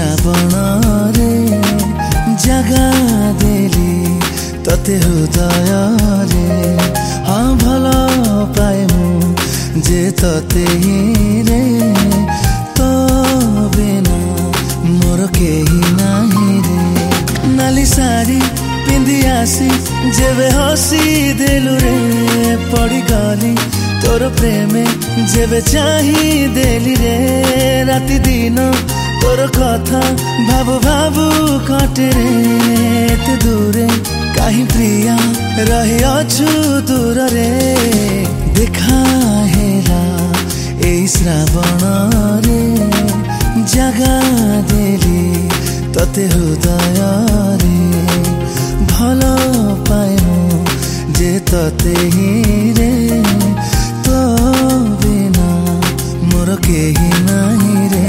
श्रावण रे जगा देली तते हृदय रे हाँ भल पाए मु जे तते रे तो बिना मोर केही नाही रे नाली साड़ी पिंदी आसी जेबे हसी देलु रे पड़ी गली तोर प्रेमे जेबे चाही देली रे राति दिन तोर कथा भाबु भाबु कटे रे एते दूरे कहीं प्रिया रही अछु दूर रे देखा हेला ए श्रावण रे जगा देली तते हृदय रे भल पाए मु जे तते रे तो बिना मोर केही नाही रे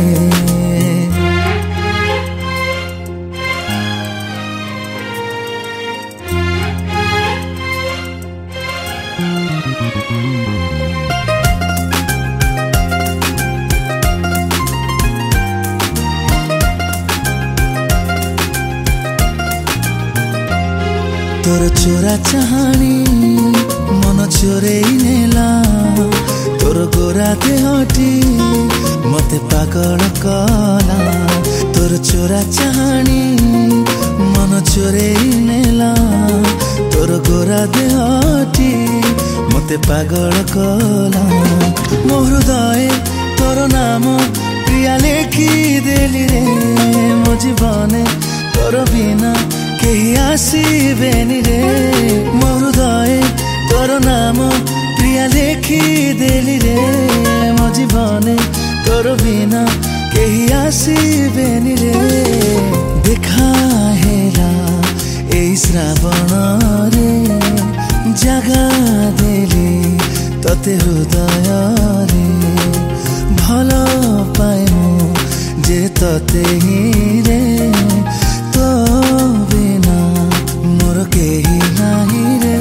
तोर चोरा चाहानी मन चोरे नेला तोर गोरा देहटी मते पागल कला तोर चोरा चाहानी मन चोरे नेला तोर गोरा देहटी मते पागल कला मो हृदय तोर नाम प्रिया लेखी देली रे मो जीवने तोर बिना केही आसीबेनी रे मो हृदय तोर नाम प्रिया लेखी देली रे मो जीवने तोर बिना केही आसीबेनी रे देखा हेला ए श्रावण रे जगा देली तते हृदय रे भल पाए मु जे तते रे तो बिना मोर केही नाही रे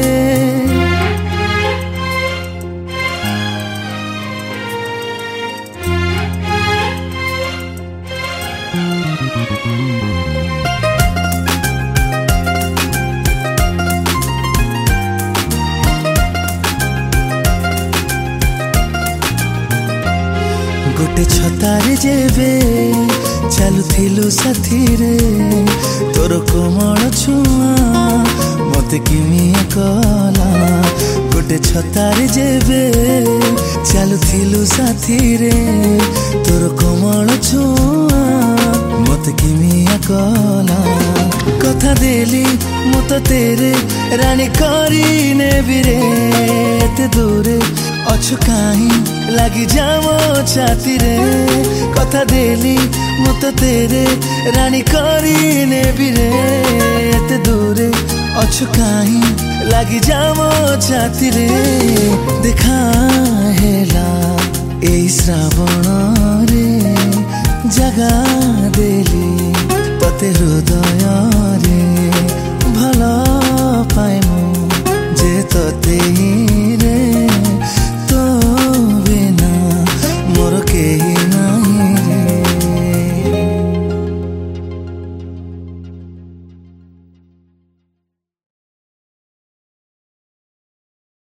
गोटे छतारे जेबे चालुथिलु साथी रे तोर कोमल छुआ मते किमिया कला गोटे छतारे जेबे चालुथिलु साथी रे तोर कोमल छुआ मते किमिया कला कथा देली मु तो तेरे रानी करी नेबी रे एते दूरे अछु काहीं लगी जामो छाती रे कथा देली मु तो तेरे रानी करी नेबी रे एते दूरे अछु काहीं लगी जामो छाती रे देखा हेला ए श्रावण रे जगा देली तते हृदय